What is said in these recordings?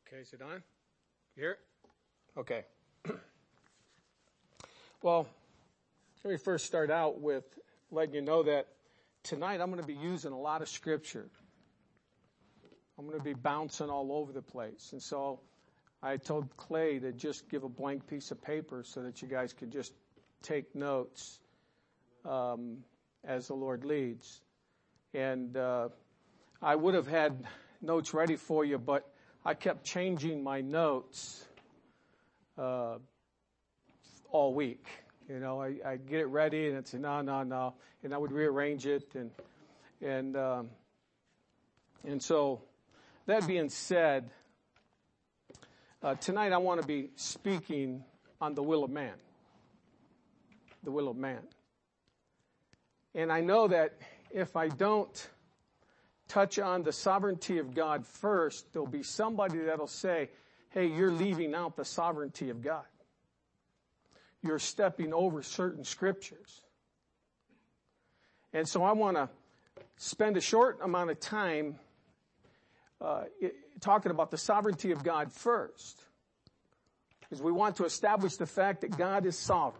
Okay, is it on? You hear it? Okay. Well, let me first start out with letting you know that tonight I'm going to be using a lot of scripture. I'm going to be bouncing all over the place. And so I told Clay to just give a blank piece of paper so that you guys could just take notes as the Lord leads. And I would have had notes ready for you, but I kept changing my notes all week. You know, I get it ready and I'd say, no. And I would rearrange it. And so that being said, tonight I want to be speaking on the will of man. The will of man. And I know that if I don't touch on the sovereignty of God first, there'll be somebody that'll say, hey, you're leaving out the sovereignty of God. You're stepping over certain scriptures. And so I want to spend a short amount of time talking about the sovereignty of God first. Because we want to establish the fact that God is sovereign.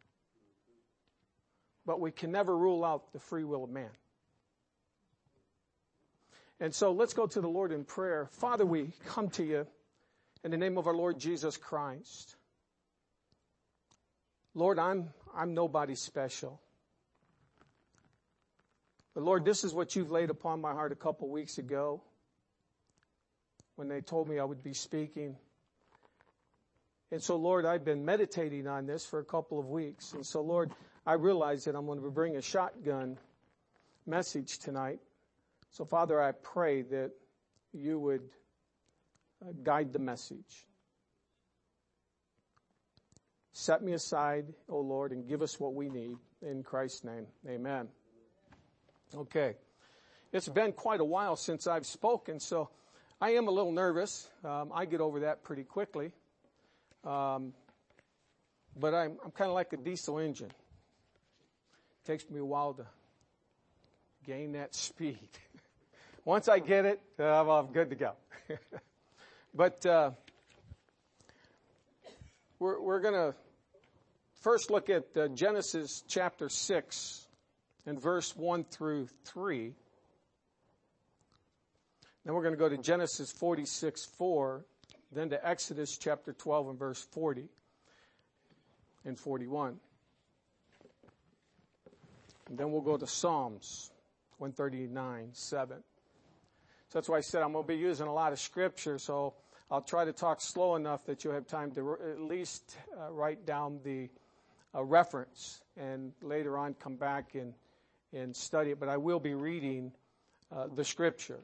But we can never rule out the free will of man. And so let's go to the Lord in prayer. Father, we come to you in the name of our Lord Jesus Christ. Lord, I'm nobody special. But Lord, this is what you've laid upon my heart a couple weeks ago when they told me I would be speaking. And so, Lord, I've been meditating on this for a couple of weeks. And so, Lord, I realize that I'm going to bring a shotgun message tonight. So, Father, I pray that you would guide the message. Set me aside, O Lord, and give us what we need. In Christ's name, amen. Okay. It's been quite a while since I've spoken, so I am a little nervous. I get over that pretty quickly. But I'm kind of like a diesel engine. It takes me a while to gain that speed. Once I get it, I'm good to go. But we're going to first look at Genesis chapter 6 and verse 1 through 3. Then we're going to go to Genesis 46:4, then to Exodus chapter 12 and verse 40 and 41. And then we'll go to Psalms 139:7. So that's why I said I'm going to be using a lot of scripture, so I'll try to talk slow enough that you'll have time to at least write down the reference and later on come back and study it. But I will be reading the scripture.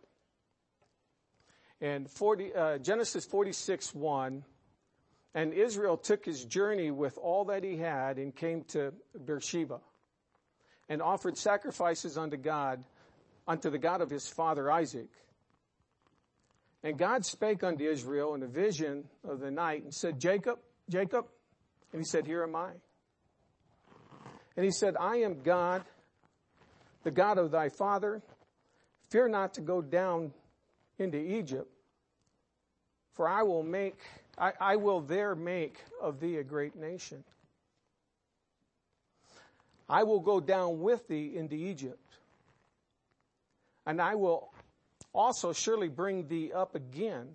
And Genesis 46:1, and Israel took his journey with all that he had and came to Beersheba and offered sacrifices unto the God of his father Isaac. And God spake unto Israel in a vision of the night and said, Jacob, Jacob. And he said, here am I. And he said, I am God, the God of thy father. Fear not to go down into Egypt, for I will there make of thee a great nation. I will go down with thee into Egypt, and I will also surely bring thee up again,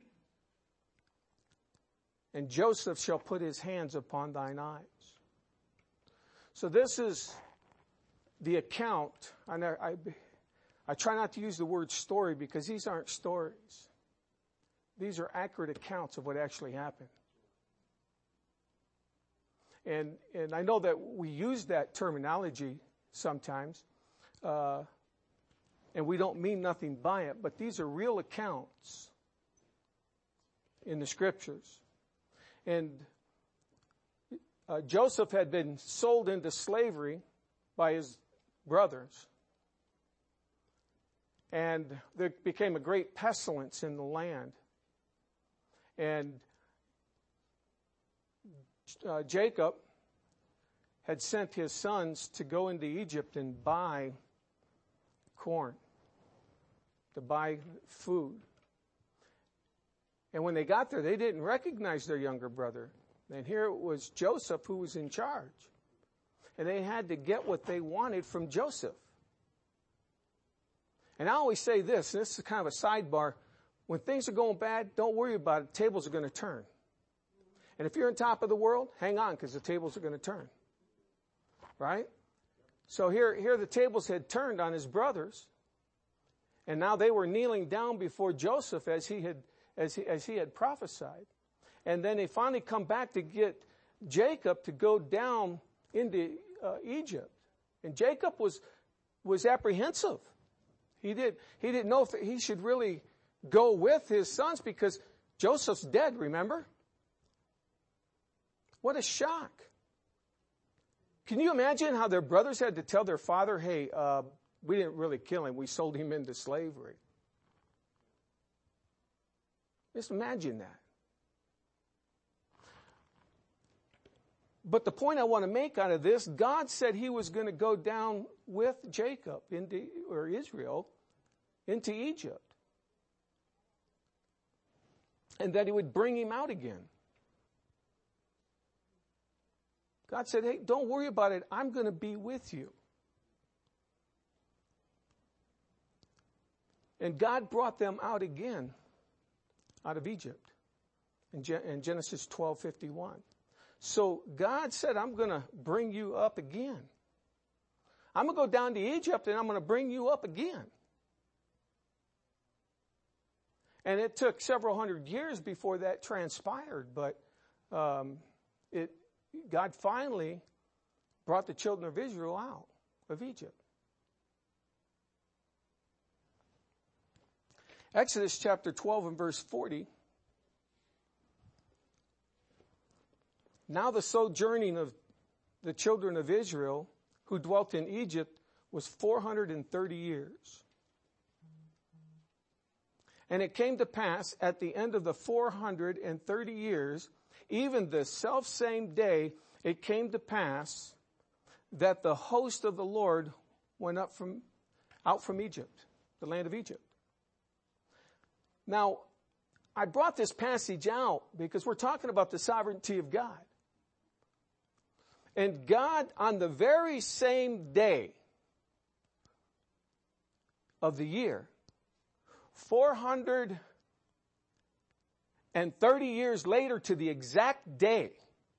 and Joseph shall put his hands upon thine eyes. So this is the account. I try not to use the word story because these aren't stories. These are accurate accounts of what actually happened. And I know that we use that terminology sometimes, and we don't mean nothing by it, but these are real accounts in the scriptures. And Joseph had been sold into slavery by his brothers. And there became a great pestilence in the land. And Jacob had sent his sons to go into Egypt and buy corn, to buy food. And when they got there, they didn't recognize their younger brother. And here it was Joseph who was in charge. And they had to get what they wanted from Joseph. And I always say this, and this is kind of a sidebar. When things are going bad, don't worry about it. Tables are going to turn. And if you're on top of the world, hang on, because the tables are going to turn. Right? So here the tables had turned on his brothers. And now they were kneeling down before Joseph as he had prophesied. And then they finally come back to get Jacob to go down into Egypt. And Jacob was apprehensive. He didn't know if he should really go with his sons because Joseph's dead, remember? What a shock. Can you imagine how their brothers had to tell their father, hey, we didn't really kill him. We sold him into slavery. Just imagine that. But the point I want to make out of this, God said he was going to go down with Jacob Israel into Egypt. And that he would bring him out again. God said, hey, don't worry about it. I'm going to be with you. And God brought them out again, out of Egypt, in Genesis 12:51. So God said, I'm going to bring you up again. I'm going to go down to Egypt and I'm going to bring you up again. And it took several hundred years before that transpired, but God finally brought the children of Israel out of Egypt. Exodus chapter 12 and verse 40. Now the sojourning of the children of Israel who dwelt in Egypt was 430 years. And it came to pass at the end of the 430 years, even the selfsame day, it came to pass that the host of the Lord went out from Egypt, the land of Egypt. Now, I brought this passage out because we're talking about the sovereignty of God. And God, on the very same day of the year, 430 years later to the exact day,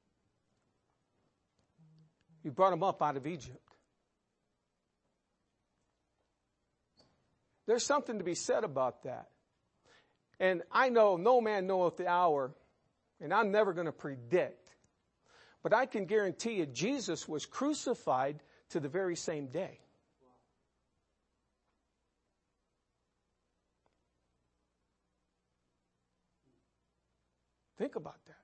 he brought them up out of Egypt. There's something to be said about that. And I know no man knoweth the hour, and I'm never going to predict. But I can guarantee you Jesus was crucified to the very same day. Think about that.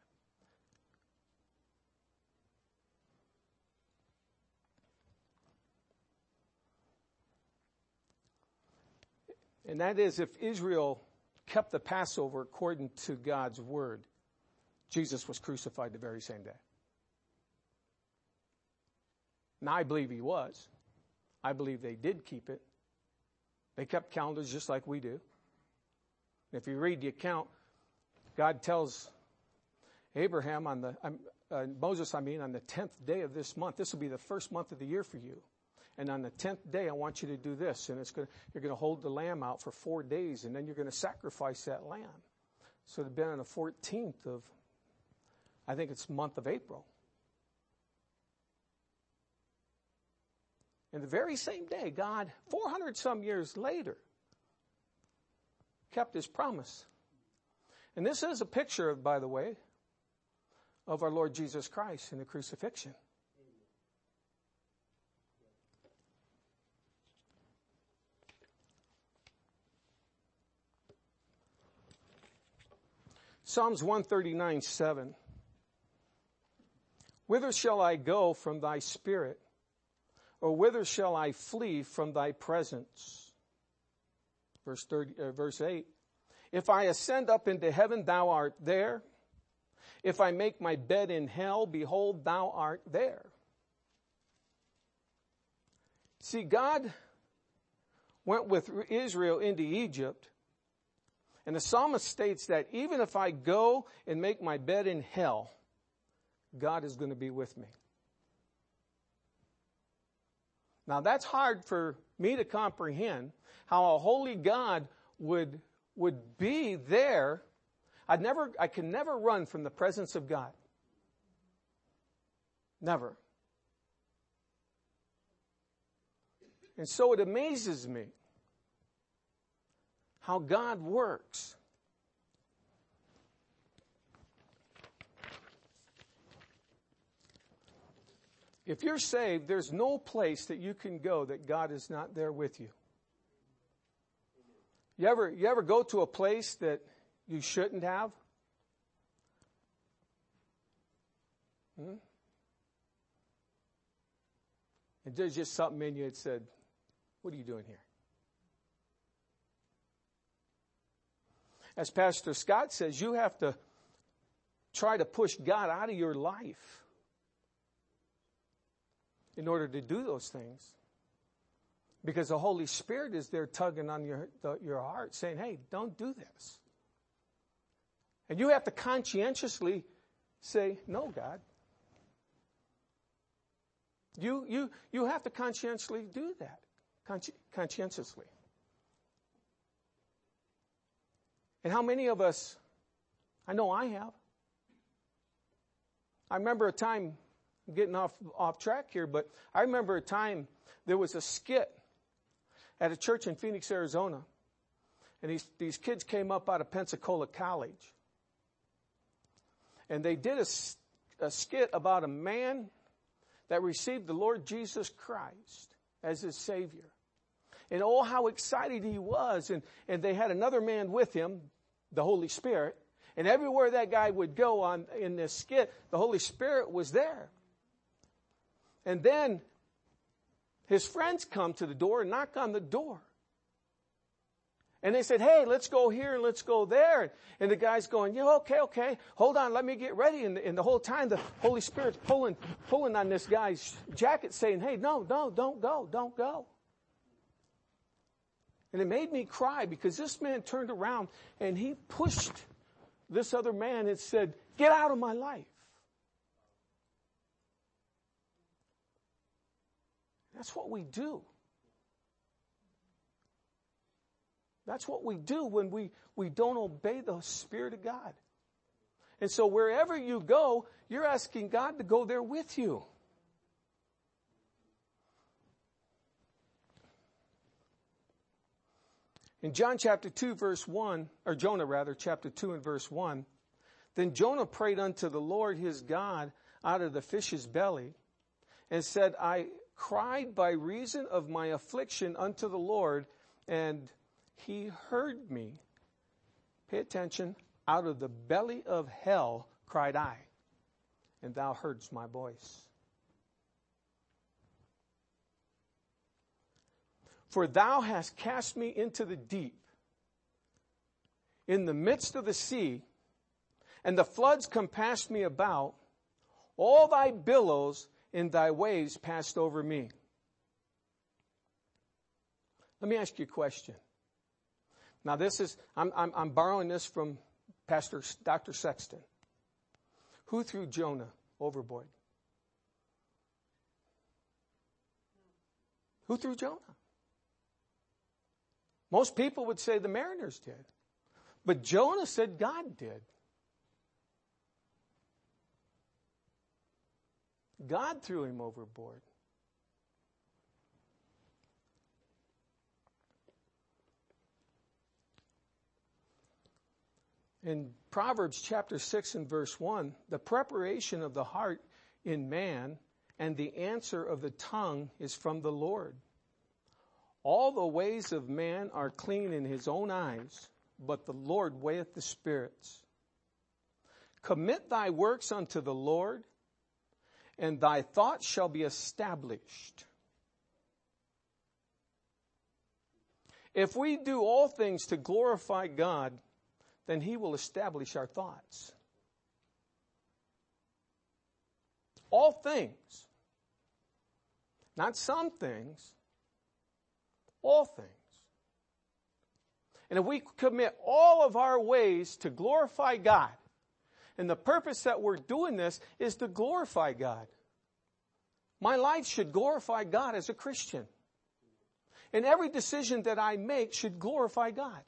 And that is, if Israel kept the Passover according to God's word, Jesus was crucified the very same day. Now, I believe he was. I believe they did keep it. They kept calendars just like we do. If you read the account, God tells Abraham Moses, on the 10th day of this month, this will be the first month of the year for you. And on the 10th day, I want you to do this. And you're going to hold the lamb out for 4 days, and then you're going to sacrifice that lamb. So it had been on the 14th of, I think it's month of April. And the very same day, God, 400 some years later, kept his promise. And this is a picture, by the way, of our Lord Jesus Christ in the crucifixion. Psalms 139:7. Whither shall I go from thy spirit? Or whither shall I flee from thy presence? Verse 8. If I ascend up into heaven, thou art there. If I make my bed in hell, behold, thou art there. See, God went with Israel into Egypt, And the psalmist states that even if I go and make my bed in hell, God is going to be with me. Now that's hard for me to comprehend, how a holy God would be there. I can never run from the presence of God. Never. And so it amazes me how God works. If you're saved, there's no place that you can go that God is not there with you. You ever go to a place that you shouldn't have? And there's just something in you that said, what are you doing here? As Pastor Scott says, you have to try to push God out of your life in order to do those things. Because the Holy Spirit is there tugging on your heart, saying, hey, don't do this. And you have to conscientiously say, no, God. You have to conscientiously do that. Conscientiously. And how many of us, I know I have. I remember a time, I'm getting off track here, but I remember a time there was a skit at a church in Phoenix, Arizona. And these kids came up out of Pensacola College. And they did a skit about a man that received the Lord Jesus Christ as his Savior. And oh, how excited he was. And they had another man with him, the Holy Spirit. And everywhere that guy would go in this skit, the Holy Spirit was there. And then his friends come to the door and knock on the door. And they said, hey, let's go here and let's go there. And the guy's going, yeah, okay. Hold on, let me get ready. And the whole time the Holy Spirit's pulling on this guy's jacket saying, hey, no, don't go. And it made me cry because this man turned around and he pushed this other man and said, get out of my life. That's what we do. That's what we do when we don't obey the Spirit of God. And so wherever you go, you're asking God to go there with you. In John chapter 2 verse 1, or Jonah rather, chapter 2 and verse 1, then Jonah prayed unto the Lord his God out of the fish's belly and said, I cried by reason of my affliction unto the Lord, and he heard me. Pay attention. Out of the belly of hell cried I, and thou heardst my voice. For thou hast cast me into the deep, in the midst of the sea, and the floods compassed me about. All thy billows in thy waves passed over me. Let me ask you a question. Now this is, I'm borrowing this from Dr. Sexton. Who threw Jonah overboard? Who threw Jonah? Most people would say the mariners did. But Jonah said God did. God threw him overboard. In Proverbs chapter 6 and verse 1, the preparation of the heart in man and the answer of the tongue is from the Lord. All the ways of man are clean in his own eyes, but the Lord weigheth the spirits. Commit thy works unto the Lord, and thy thoughts shall be established. If we do all things to glorify God, then he will establish our thoughts. All things. Not some things. All things. And if we commit all of our ways to glorify God, and the purpose that we're doing this is to glorify God. My life should glorify God as a Christian. And every decision that I make should glorify God.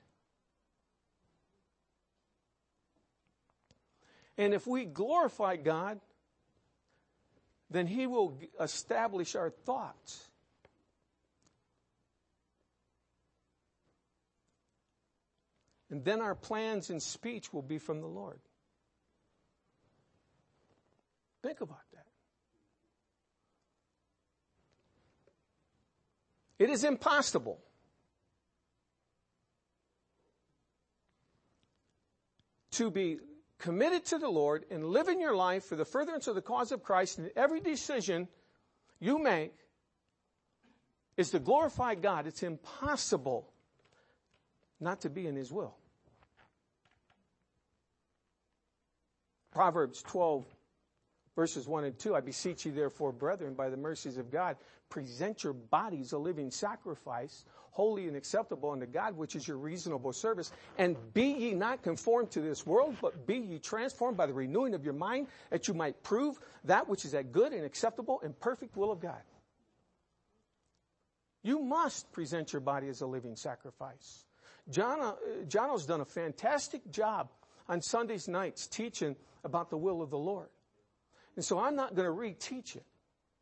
And if we glorify God, then He will establish our thoughts. And then our plans and speech will be from the Lord. Think about that. It is impossible to be committed to the Lord and live in your life for the furtherance of the cause of Christ, and every decision you make is to glorify God. It's impossible not to be in His will. Proverbs 12, verses 1 and 2, I beseech you therefore, brethren, by the mercies of God, present your bodies a living sacrifice, holy and acceptable unto God, which is your reasonable service. And be ye not conformed to this world, but be ye transformed by the renewing of your mind, that you might prove that which is that good and acceptable and perfect will of God. You must present your body as a living sacrifice. Jono's done a fantastic job on Sundays nights teaching about the will of the Lord. And so I'm not going to reteach it.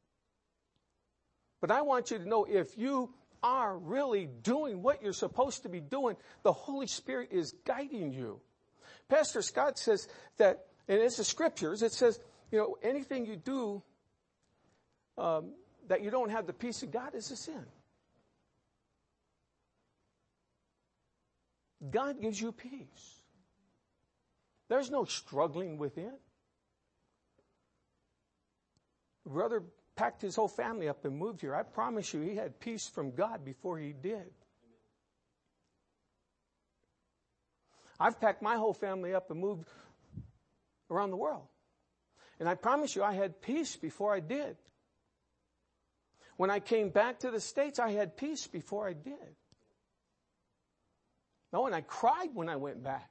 But I want you to know, if you are really doing what you're supposed to be doing, the Holy Spirit is guiding you. Pastor Scott says that, and it's the scriptures, it says, anything you do that you don't have the peace of God is a sin. God gives you peace. There's no struggling within. Brother packed his whole family up and moved here. I promise you, he had peace from God before he did. I've packed my whole family up and moved around the world. And I promise you, I had peace before I did. When I came back to the States, I had peace before I did. No, and I cried when I went back.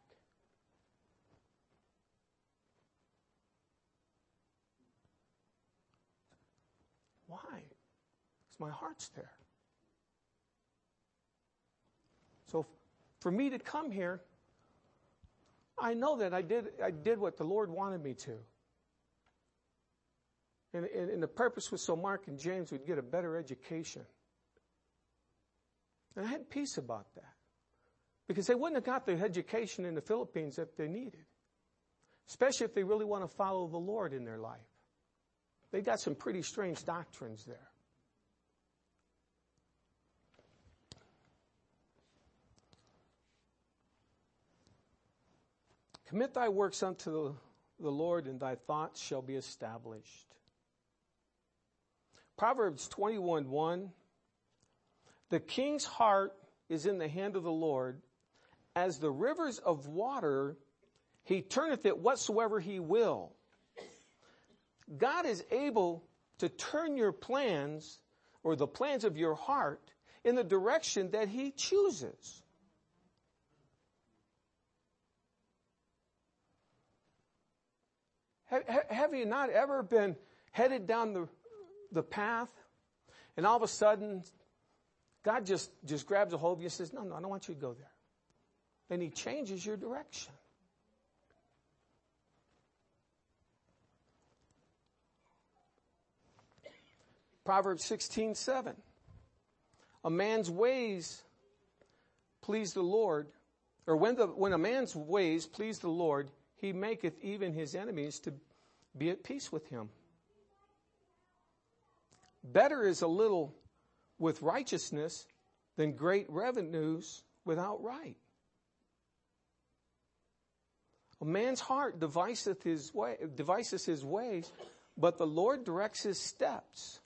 Why? Because my heart's there. So for me to come here, I know that I did what the Lord wanted me to. And the purpose was so Mark and James would get a better education. And I had peace about that. Because they wouldn't have got the education in the Philippines that they needed. Especially if they really want to follow the Lord in their life. They got some pretty strange doctrines there. Commit thy works unto the Lord, and thy thoughts shall be established. Proverbs 21:1. The king's heart is in the hand of the Lord. As the rivers of water, he turneth it whatsoever he will. God is able to turn your plans, or the plans of your heart, in the direction that he chooses. Have you not ever been headed down the path, and all of a sudden, God just grabs a hold of you and says, no, I don't want you to go there. And he changes your direction. Proverbs 16:7. A man's ways please the Lord, or when a man's ways please the Lord, he maketh even his enemies to be at peace with him. Better is a little with righteousness than great revenues without right. A man's heart deviseth his ways, but the Lord directs his steps.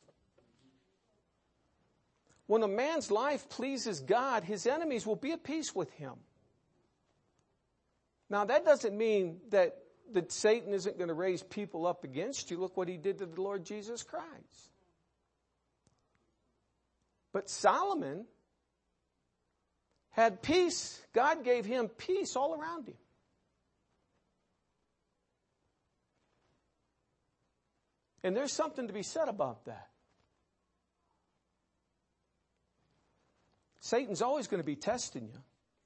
When a man's life pleases God, his enemies will be at peace with him. Now, that doesn't mean that Satan isn't going to raise people up against you. Look what he did to the Lord Jesus Christ. But Solomon had peace. God gave him peace all around him. And there's something to be said about that. Satan's always going to be testing you.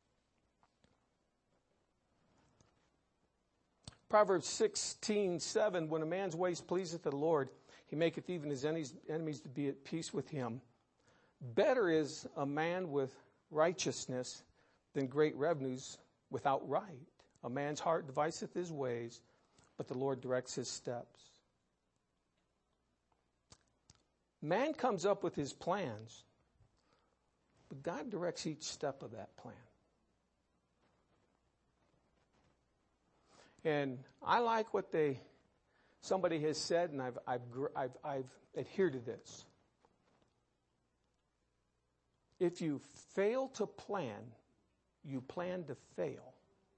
Proverbs 16:7, when a man's ways pleaseth the Lord, he maketh even his enemies to be at peace with him. Better is a man with righteousness than great revenues without right. A man's heart deviseth his ways, but the Lord directs his steps. Man comes up with his plans, but God directs each step of that plan. And I like what somebody has said, and I've adhered to this. If you fail to plan, you plan to fail.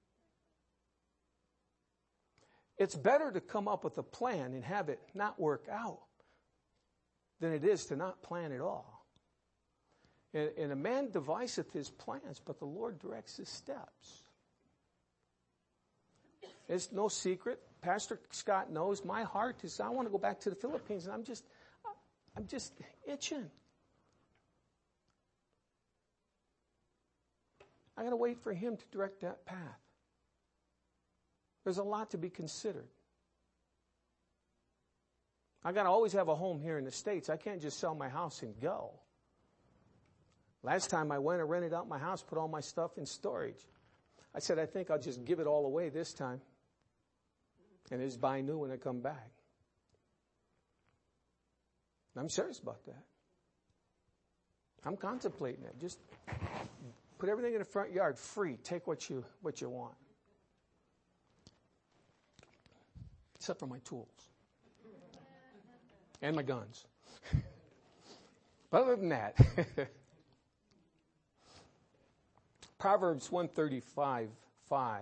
It's better to come up with a plan and have it not work out than it is to not plan at all. And a man deviseth his plans, but the Lord directs his steps. It's no secret. Pastor Scott knows my heart is I want to go back to the Philippines, and I'm just itching. I got to wait for him to direct that path. There's a lot to be considered. I got to always have a home here in the States. I can't just sell my house and go. Last time I went, I rented out my house, put all my stuff in storage. I said, I think I'll just give it all away this time and just buy new when I come back. I'm serious about that. I'm contemplating it. Just put everything in the front yard free. Take what you want. Except for my tools. And my guns. But other than that, Proverbs 135:5.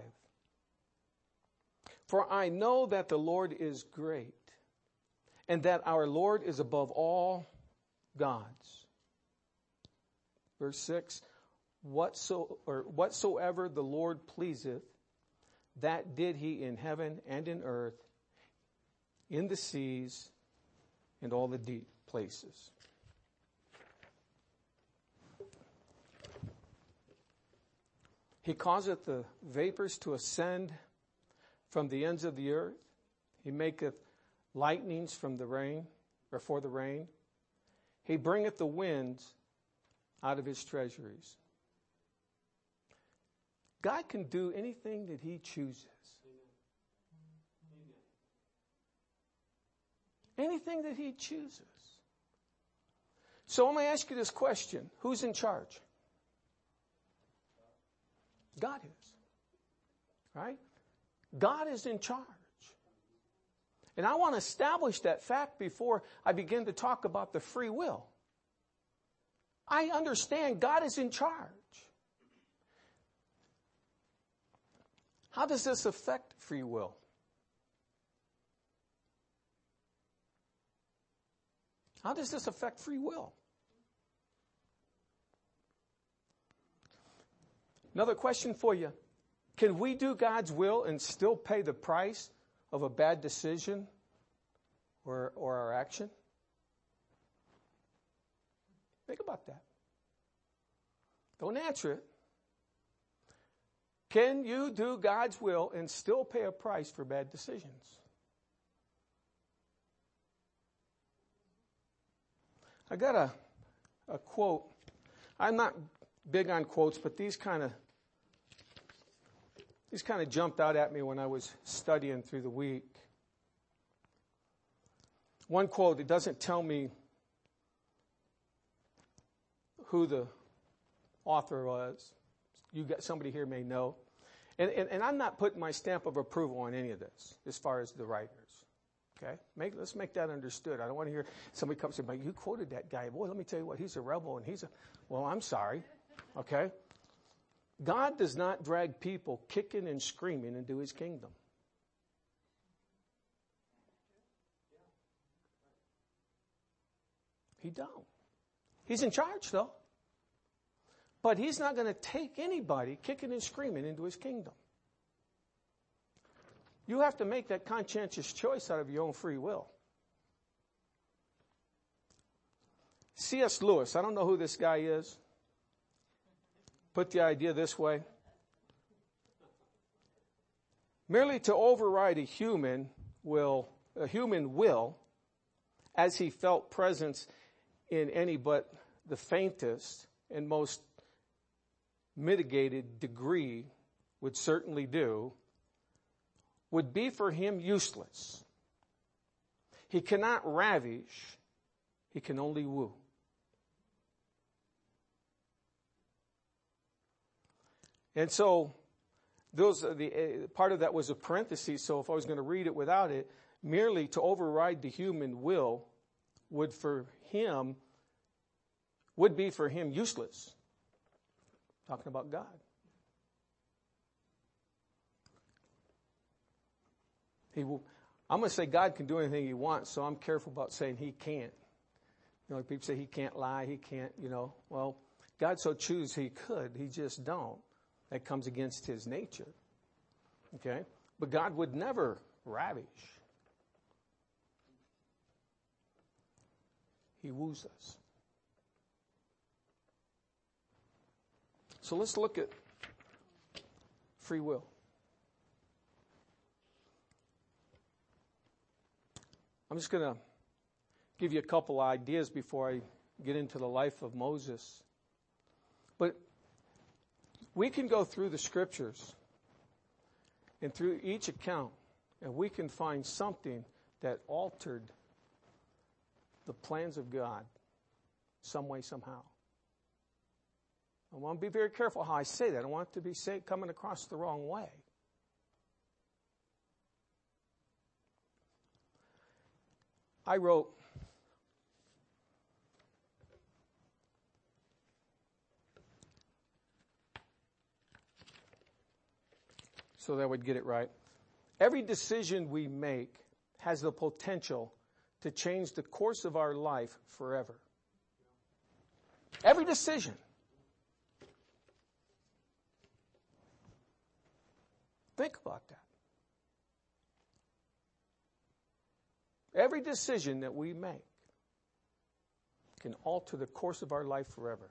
For I know that the Lord is great, and that our Lord is above all gods. Verse 6, whatsoever the Lord pleaseth, that did he in heaven and in earth, in the seas, and all the deep places. He causeth the vapors to ascend from the ends of the earth. He maketh lightnings from the rain, or for the rain. He bringeth the winds out of his treasuries. God can do anything that he chooses. Anything that he chooses. So I'm going to ask you this question. Who's in charge? God is. Right? God is in charge. And I want to establish that fact before I begin to talk about the free will. I understand God is in charge. How does this affect free will? How does this affect free will? Another question for you. Can we do God's will and still pay the price of a bad decision or our action? Think about that. Don't answer it. Can you do God's will and still pay a price for bad decisions? I got a quote. I'm not big on quotes, but these kind of jumped out at me when I was studying through the week. One quote, it doesn't tell me who the author was. Somebody here may know. And I'm not putting my stamp of approval on any of this as far as the writers. Okay? Let's make that understood. I don't want to hear somebody come and say, you quoted that guy. Boy, let me tell you what, he's a rebel and well, I'm sorry. Okay? God does not drag people kicking and screaming into his kingdom. He don't. He's in charge, though. But he's not going to take anybody kicking and screaming into his kingdom. You have to make that conscientious choice out of your own free will. C.S. Lewis, I don't know who this guy is. Put the idea this way. Merely to override a human will, as he felt presence in any but the faintest and most mitigated degree would certainly do, would be for him useless. He cannot ravish, he can only woo. And so, those are the part of that was a parenthesis, so if I was going to read it without it, merely to override the human will would be for him useless. Talking about God. I'm going to say God can do anything he wants, so I'm careful about saying he can't. Like people say he can't lie, he can't, Well, God so choose he could, he just don't. That comes against his nature. Okay? But God would never ravish. He woos us. So let's look at free will. I'm just going to give you a couple ideas before I get into the life of Moses. But we can go through the scriptures and through each account, and we can find something that altered the plans of God some way, somehow. I want to be very careful how I say that. I don't want it to be coming across the wrong way. I wrote so that I would get it right. Every decision we make has the potential to change the course of our life forever. Every decision. Think about that. Every decision that we make can alter the course of our life forever.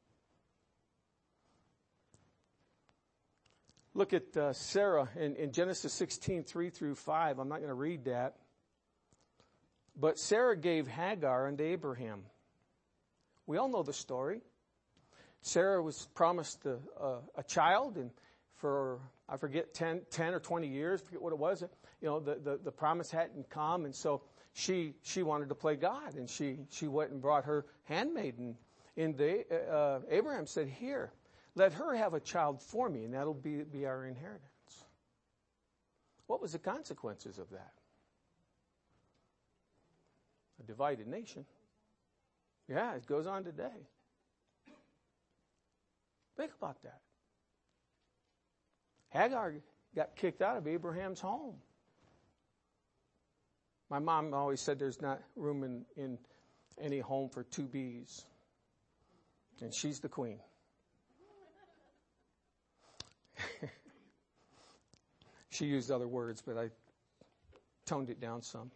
Look at Sarah in Genesis 16, 3 through 5. I'm not going to read that. But Sarah gave Hagar unto Abraham. We all know the story. Sarah was promised a child, and for, I forget, 10 or 20 years, I forget what it was, the promise hadn't come, and so she wanted to play God, and she went and brought her handmaiden. And Abraham said, here, let her have a child for me, and that'll be our inheritance. What was the consequences of that? A divided nation. Yeah, it goes on today. Think about that. Hagar got kicked out of Abraham's home. My mom always said there's not room in any home for two bees. And she's the queen. She used other words, but I toned it down some.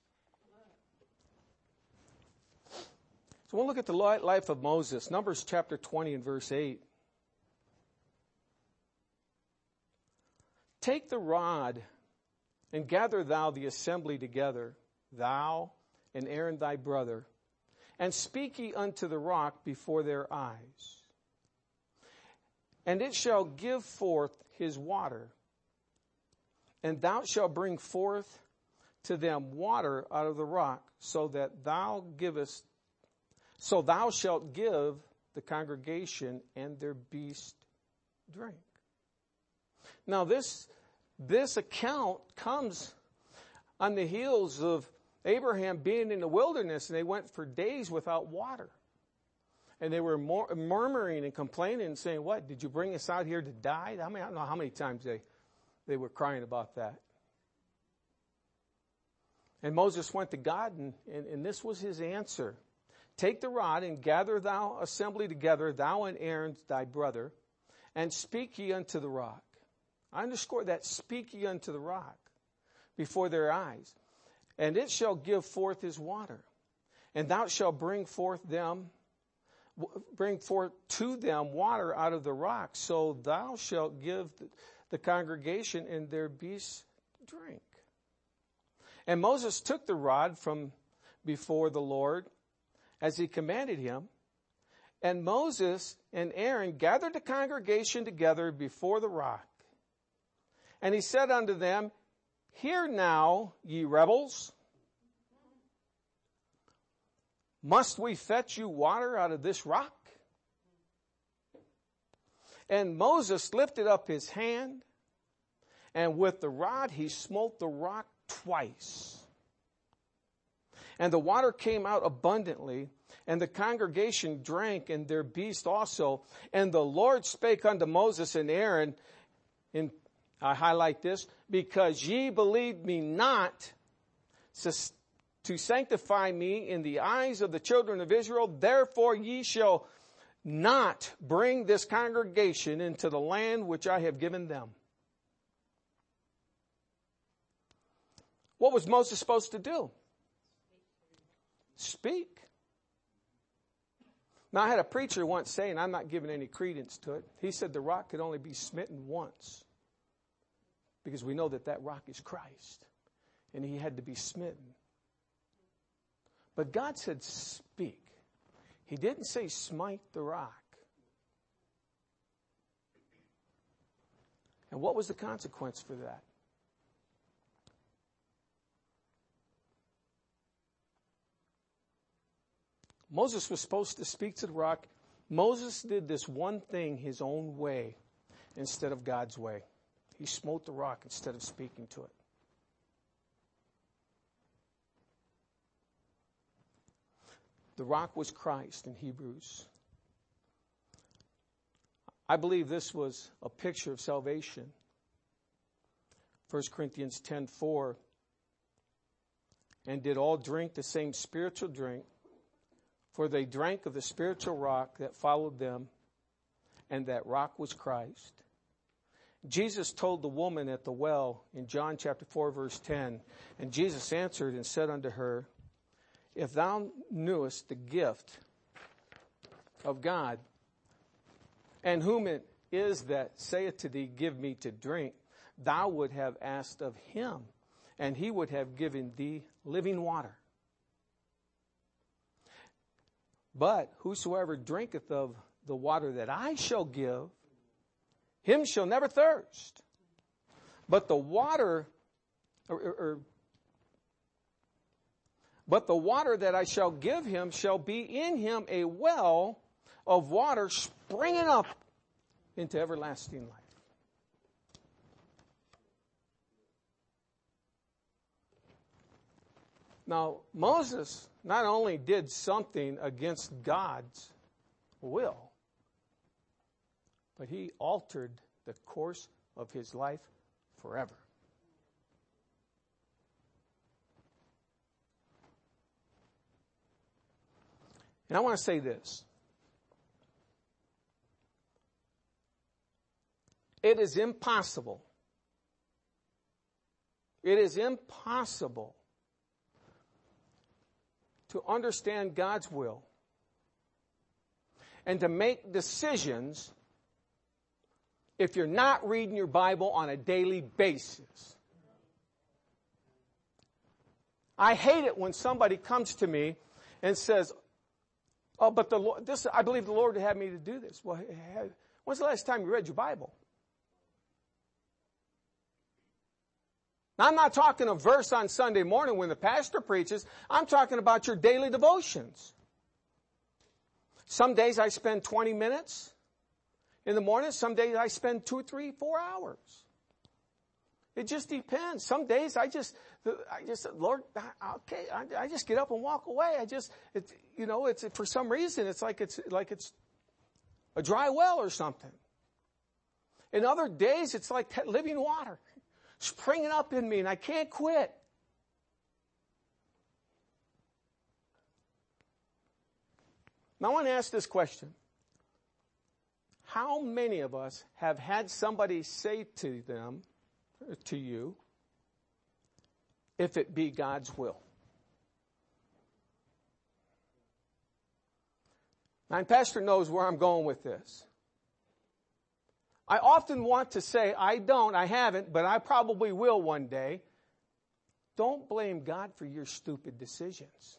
So we'll look at the life of Moses. Numbers chapter 20 and verse 8. Take the rod and gather thou the assembly together, thou and Aaron thy brother, and speak ye unto the rock before their eyes. And it shall give forth his water, and thou shalt bring forth to them water out of the rock, so thou shalt give the congregation and their beast drink. Now this account comes on the heels of Abraham being in the wilderness, and they went for days without water. And they were murmuring and complaining and saying, what, did you bring us out here to die? I don't know how many times they were crying about that. And Moses went to God, and this was his answer. take the rod and gather thou assembly together, thou and Aaron thy brother, and speak ye unto the rock. I underscore that, speak ye unto the rock before their eyes. And it shall give forth his water. And thou shalt bring forth to them water out of the rock. So thou shalt give the congregation and their beasts drink. And Moses took the rod from before the Lord as he commanded him. And Moses and Aaron gathered the congregation together before the rock. And he said unto them, Hear now, ye rebels. Must we fetch you water out of this rock? And Moses lifted up his hand, and with the rod he smote the rock twice. And the water came out abundantly, and the congregation drank, and their beasts also. And the Lord spake unto Moses and Aaron, I highlight this, because ye believed me not to sanctify me in the eyes of the children of Israel, therefore ye shall not bring this congregation into the land which I have given them. What was Moses supposed to do? Speak. Now, I had a preacher once say, and I'm not giving any credence to it, he said the rock could only be smitten once, because we know that rock is Christ, and he had to be smitten. But God said, speak. He didn't say smite the rock. And what was the consequence for that? Moses was supposed to speak to the rock. Moses did this one thing his own way instead of God's way. He smote the rock instead of speaking to it. The rock was Christ in Hebrews. I believe this was a picture of salvation. 1 Corinthians 10:4. And did all drink the same spiritual drink, for they drank of the spiritual rock that followed them, and that rock was Christ. Jesus told the woman at the well in John chapter 4, verse 10, and Jesus answered and said unto her, If thou knewest the gift of God, and whom it is that saith to thee, Give me to drink, thou would have asked of him, and he would have given thee living water. But whosoever drinketh of the water that I shall give, him shall never thirst. But the water, but the water that I shall give him shall be in him a well of water springing up into everlasting life. Now, Moses not only did something against God's will, but he altered the course of his life forever. And I want to say this. It is impossible. It is impossible to understand God's will and to make decisions if you're not reading your Bible on a daily basis. I hate it when somebody comes to me and says, "Oh, but the Lord, I believe the Lord had me to do this." Well, when's the last time you read your Bible? Now, I'm not talking a verse on Sunday morning when the pastor preaches. I'm talking about your daily devotions. Some days I spend 20 minutes in the morning. Some days I spend 2, 3, 4 hours. It just depends. Some days I just Lord, okay, I just get up and walk away. It's for some reason it's like it's a dry well or something. In other days it's like that living water springing up in me and I can't quit. Now I want to ask this question. How many of us have had somebody say to you, if it be God's will? Now, and Pastor knows where I'm going with this. I often want to say, I haven't, but I probably will one day. Don't blame God for your stupid decisions.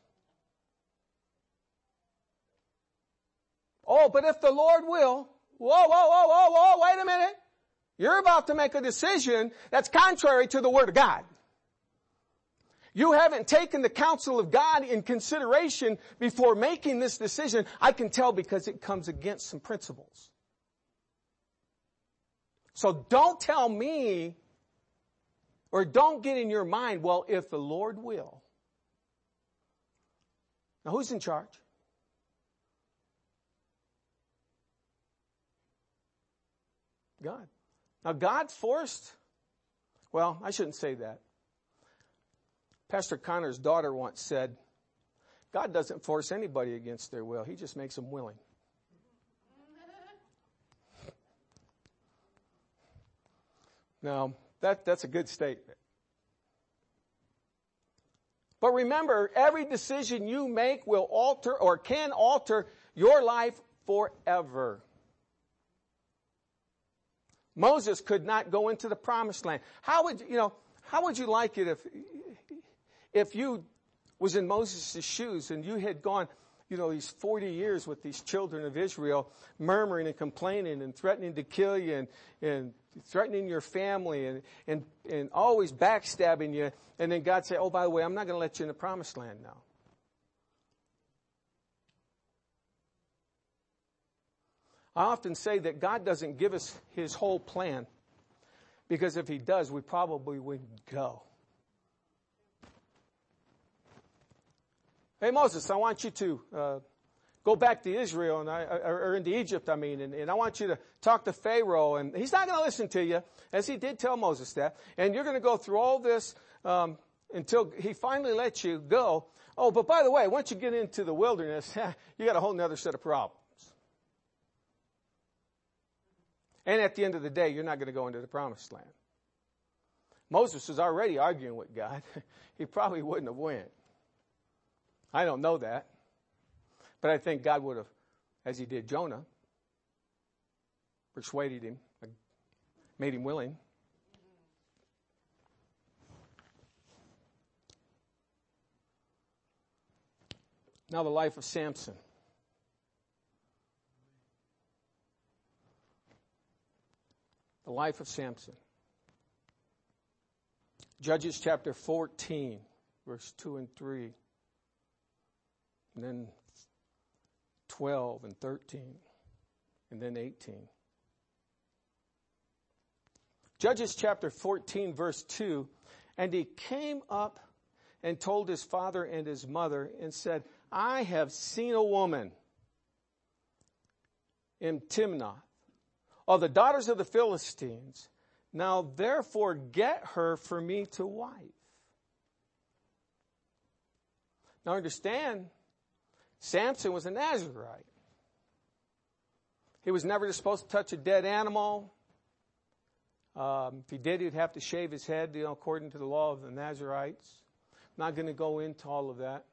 Oh, but if the Lord will, whoa, wait a minute. You're about to make a decision that's contrary to the Word of God. You haven't taken the counsel of God in consideration before making this decision. I can tell because it comes against some principles. So don't tell me, or don't get in your mind, well, if the Lord will. Now, who's in charge? God. Now, God forced, well, I shouldn't say that. Pastor Connor's daughter once said, God doesn't force anybody against their will. He just makes them willing. Now, that's a good statement. But remember, every decision you make will alter or can alter your life forever. Moses could not go into the promised land. How would you like it if you was in Moses' shoes and you had gone, these 40 years with these children of Israel, murmuring and complaining and threatening to kill you and threatening your family and always backstabbing you, and then God said, oh, by the way, I'm not going to let you in the promised land now. I often say that God doesn't give us His whole plan, because if He does, we probably wouldn't go. Hey, Moses, I want you to go back to Israel or into Egypt, and I want you to talk to Pharaoh, and he's not going to listen to you, as he did tell Moses that, and you're going to go through all this until he finally lets you go. Oh, but by the way, once you get into the wilderness, you got a whole other set of problems. And at the end of the day, you're not going to go into the promised land. Moses was already arguing with God. He probably wouldn't have went. I don't know that. But I think God would have, as He did Jonah, persuaded him, made him willing. Now the life of Samson. The life of Samson. Judges chapter 14, verse 2 and 3. And then 12 and 13. And then 18. Judges chapter 14, verse 2. And he came up and told his father and his mother and said, I have seen a woman in Timnath of the daughters of the Philistines. Now therefore get her for me to wife. Now understand, Samson was a Nazirite. He was never supposed to touch a dead animal. If he did, he'd have to shave his head, according to the law of the Nazirites. I'm not going to go into all of that,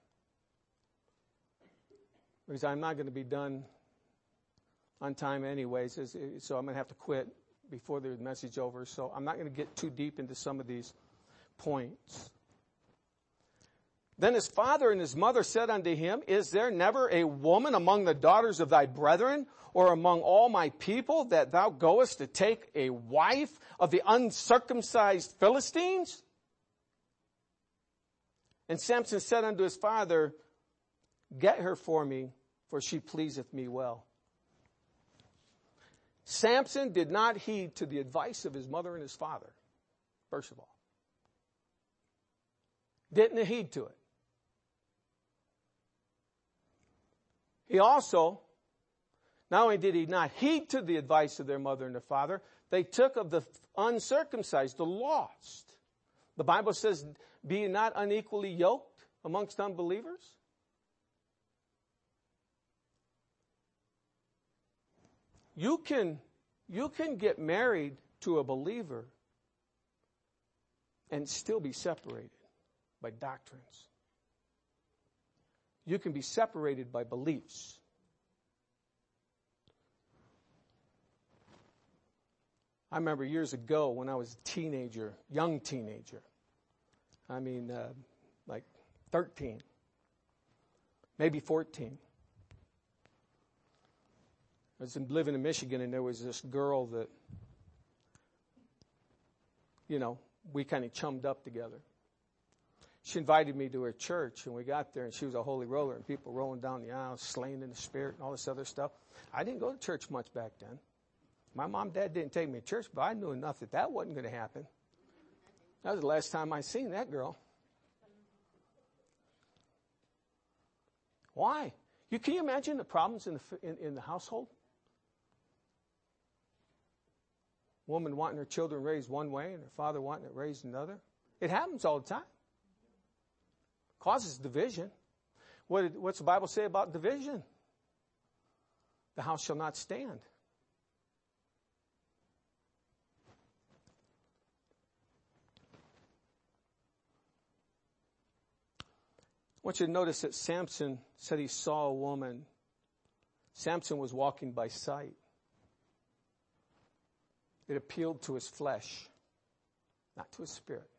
because I'm not going to be done on time anyways, so I'm going to have to quit before the message is over. So I'm not going to get too deep into some of these points. Then his father and his mother said unto him, Is there never a woman among the daughters of thy brethren, or among all my people, that thou goest to take a wife of the uncircumcised Philistines? And Samson said unto his father, Get her for me, for she pleaseth me well. Samson did not heed to the advice of his mother and his father, first of all. Didn't heed to it. He also, not only did he not heed to the advice of their mother and their father, they took of the uncircumcised, the lost. The Bible says, be ye not unequally yoked amongst unbelievers. You can get married to a believer and still be separated by doctrines. You can be separated by beliefs. I remember years ago when I was a teenager, young teenager. Like 13, maybe 14. I was living in Michigan, and there was this girl that, we kind of chummed up together. She invited me to her church, and we got there, and she was a holy roller, and people rolling down the aisle, slain in the spirit, and all this other stuff. I didn't go to church much back then. My mom and dad didn't take me to church, but I knew enough that wasn't going to happen. That was the last time I seen that girl. Why? Can you imagine the problems in the household? Woman wanting her children raised one way and her father wanting it raised another. It happens all the time. Causes division. What's the Bible say about division? The house shall not stand. I want you to notice that Samson said he saw a woman. Samson was walking by sight. It appealed to his flesh, not to his spirit.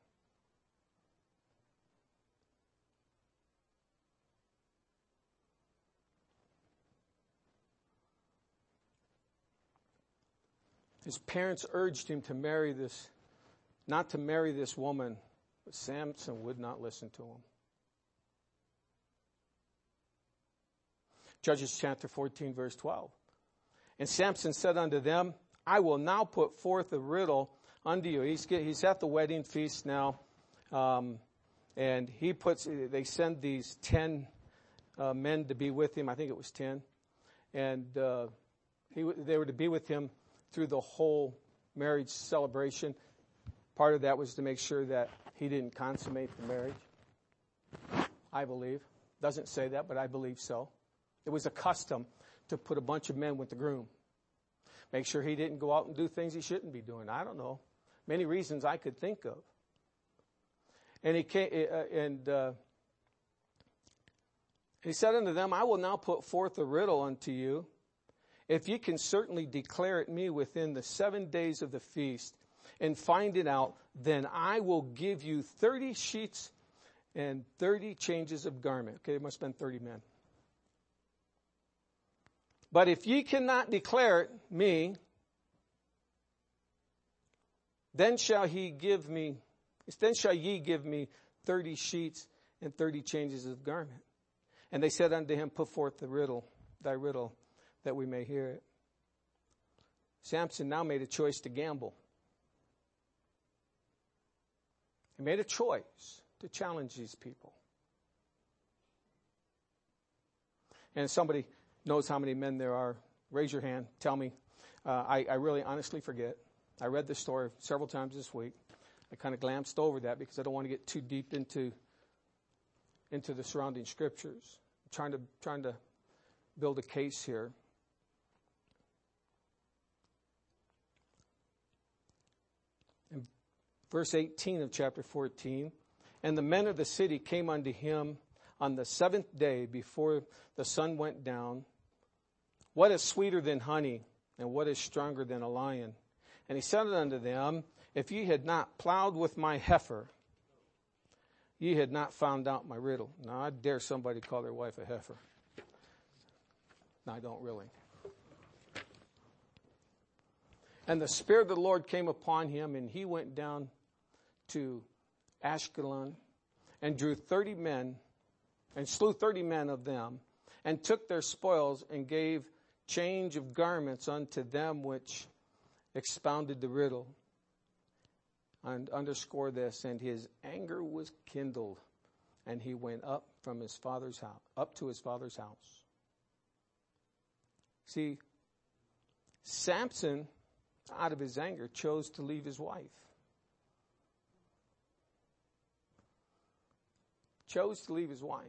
His parents urged him to not to marry this woman, but Samson would not listen to him. Judges chapter 14, verse 12. And Samson said unto them, I will now put forth a riddle unto you. He's at the wedding feast now, and they send these 10 men to be with him. I think it was 10. And they were to be with him through the whole marriage celebration. Part of that was to make sure that he didn't consummate the marriage. I believe. Doesn't say that, but I believe so. It was a custom to put a bunch of men with the groom. Make sure he didn't go out and do things he shouldn't be doing. I don't know. Many reasons I could think of. And he said unto them, I will now put forth a riddle unto you. If ye can certainly declare it me within the 7 days of the feast and find it out, then I will give you 30 sheets and 30 changes of garment. Okay, it must have been 30 men. But if ye cannot declare it me, then shall ye give me 30 sheets and 30 changes of garment. And they said unto him, put forth thy riddle, that we may hear it. Samson now made a choice to gamble. He made a choice to challenge these people. And somebody knows how many men there are. Raise your hand. Tell me. I really honestly forget. I read this story several times this week. I kind of glanced over that because I don't want to get too deep into the surrounding scriptures. I'm trying to build a case here. In verse 18 of chapter 14, and the men of the city came unto him on the 7th day before the sun went down. What is sweeter than honey, and what is stronger than a lion? And he said unto them, if ye had not plowed with my heifer, ye had not found out my riddle. Now, I dare somebody call their wife a heifer. No, I don't really. And the Spirit of the Lord came upon him, and he went down to Ashkelon and drew 30 men and slew 30 men of them, and took their spoils and gave change of garments unto them which expounded the riddle. And underscore this, and his anger was kindled, and he went up to his father's house. See, Samson, out of his anger, chose to leave his wife. Chose to leave his wife.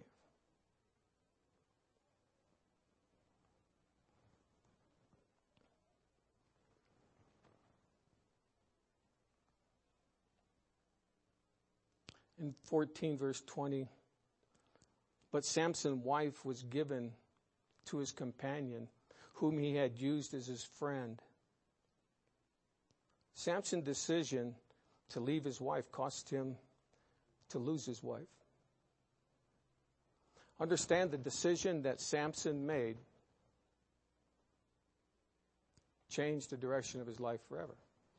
In 14 verse 20, but Samson's wife was given to his companion, whom he had used as his friend. Samson's decision to leave his wife cost him to lose his wife. Understand the decision that Samson made changed the direction of his life forever.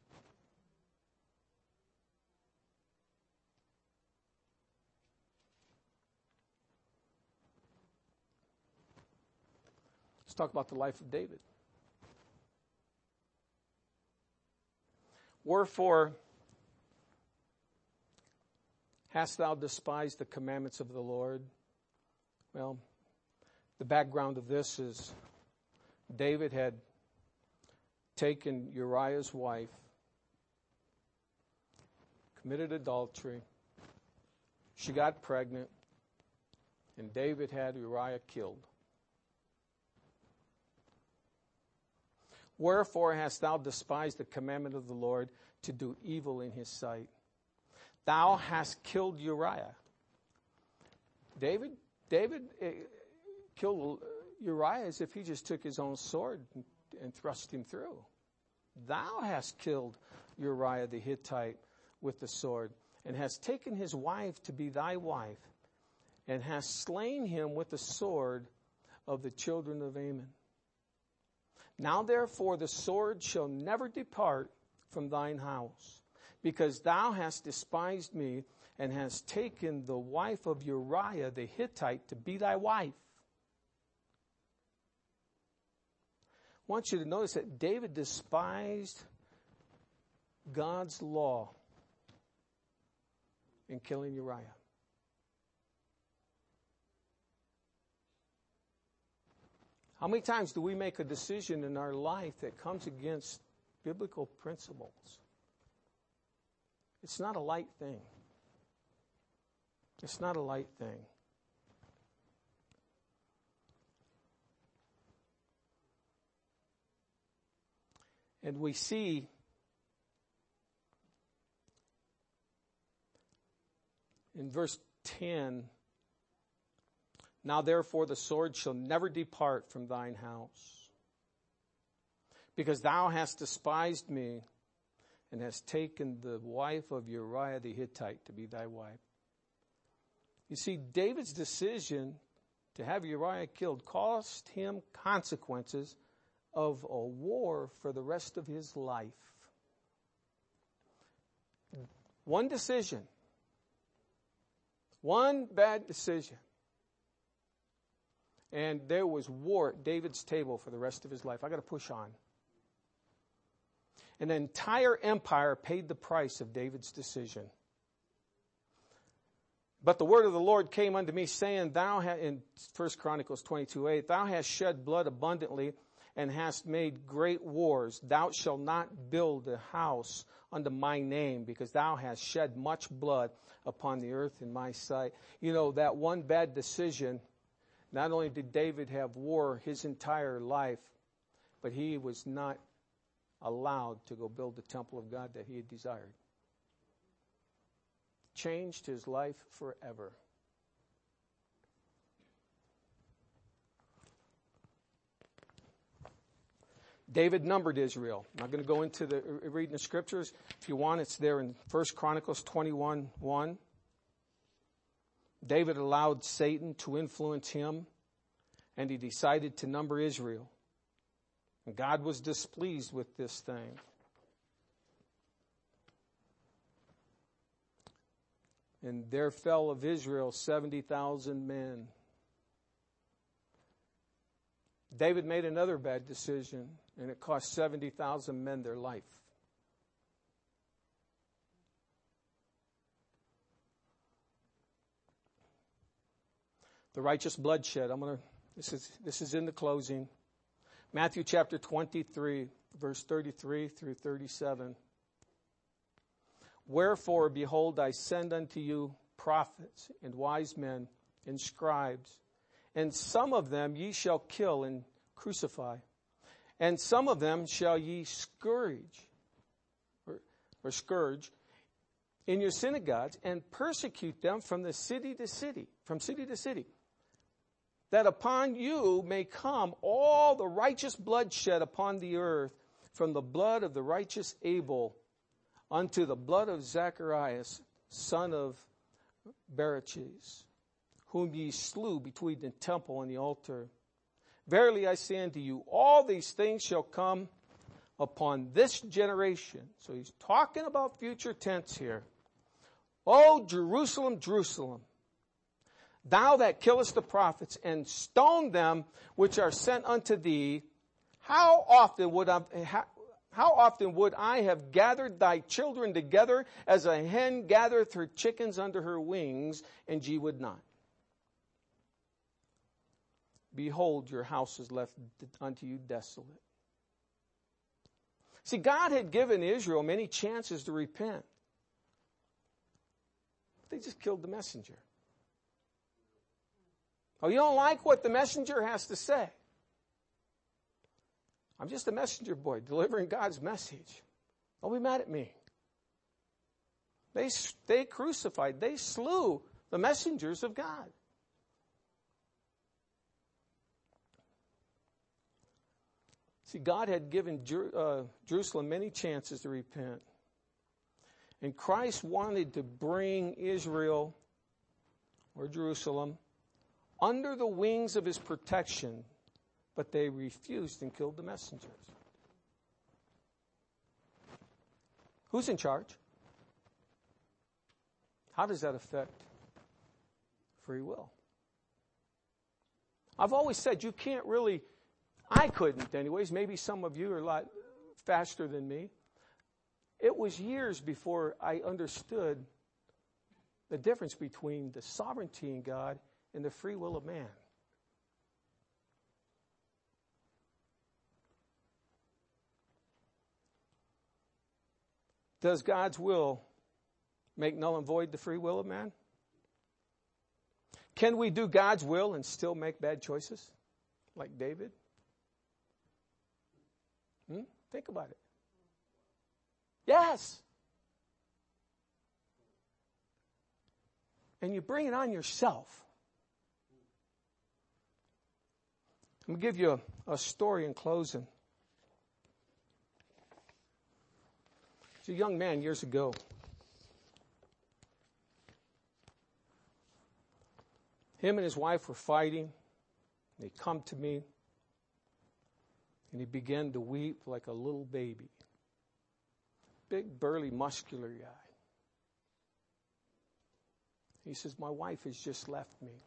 Let's talk about the life of David. Wherefore hast thou despised the commandments of the Lord? Well, the background of this is David had taken Uriah's wife, committed adultery. She got pregnant, and David had Uriah killed. Wherefore hast thou despised the commandment of the Lord to do evil in his sight? Thou hast killed Uriah. David killed Uriah as if he just took his own sword and thrust him through. Thou hast killed Uriah the Hittite with the sword, and hast taken his wife to be thy wife, and hast slain him with the sword of the children of Ammon. Now therefore the sword shall never depart from thine house, because thou hast despised me, and hast taken the wife of Uriah the Hittite to be thy wife. I want you to notice that David despised God's law in killing Uriah. How many times do we make a decision in our life that comes against biblical principles? It's not a light thing. It's not a light thing. And we see in verse 10, now therefore the sword shall never depart from thine house, because thou hast despised me, and hast taken the wife of Uriah the Hittite to be thy wife. You see, David's decision to have Uriah killed cost him consequences of a war for the rest of his life. One decision. One bad decision. And there was war at David's table for the rest of his life. I got to push on. An entire empire paid the price of David's decision. But the word of the Lord came unto me, saying, in 1 Chronicles 22:8, thou hast shed blood abundantly, and hast made great wars. Thou shalt not build a house unto my name, because thou hast shed much blood upon the earth in my sight. You know, that one bad decision, not only did David have war his entire life, but he was not allowed to go build the temple of God that he had desired. Changed his life forever. David numbered Israel. I'm not going to go into the reading the scriptures. If you want, it's there in 1 Chronicles 21:1. David allowed Satan to influence him, and he decided to number Israel. And God was displeased with this thing. And there fell of Israel 70,000 men. David made another bad decision, and it cost 70,000 men their life. The righteous bloodshed. This is in the closing. Matthew chapter 23, verse 33 through 37. Wherefore, behold, I send unto you prophets and wise men and scribes, and some of them ye shall kill and crucify, and some of them shall ye scourge, in your synagogues and persecute them from city to city, that upon you may come all the righteous blood shed upon the earth, from the blood of the righteous Abel unto the blood of Zacharias, son of Berechias, whom ye slew between the temple and the altar. Verily I say unto you, all these things shall come upon this generation. So he's talking about future tense here. O Jerusalem, Jerusalem, thou that killest the prophets and stone them which are sent unto thee, how often would I have gathered thy children together as a hen gathereth her chickens under her wings, and ye would not? Behold, your house is left unto you desolate. See, God had given Israel many chances to repent. They just killed the messenger. Oh, you don't like what the messenger has to say? I'm just a messenger boy delivering God's message. Don't be mad at me. They crucified, they slew the messengers of God. See, God had given Jerusalem many chances to repent. And Christ wanted to bring Israel, or Jerusalem, under the wings of his protection, but they refused and killed the messengers. Who's in charge? How does that affect free will? I've always said you can't really, I couldn't anyways, maybe some of you are a lot faster than me. It was years before I understood the difference between the sovereignty in God and the free will of man. Does God's will make null and void the free will of man? Can we do God's will and still make bad choices, like David? Think about it. Yes. And you bring it on yourself. I'm going to give you a story in closing. It's a young man years ago. Him and his wife were fighting. They come to me. And he began to weep like a little baby. Big, burly, muscular guy. He says, my wife has just left me.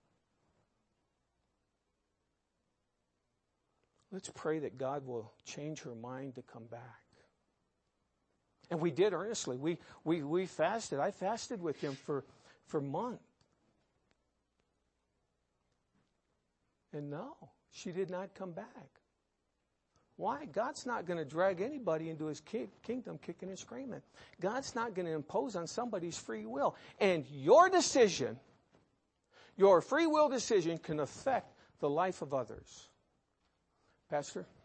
Let's pray that God will change her mind to come back. And we did earnestly. We fasted. I fasted with him for months. And no, she did not come back. Why? God's not going to drag anybody into his kingdom kicking and screaming. God's not going to impose on somebody's free will. And your decision, your free will decision, can affect the life of others. Pastor?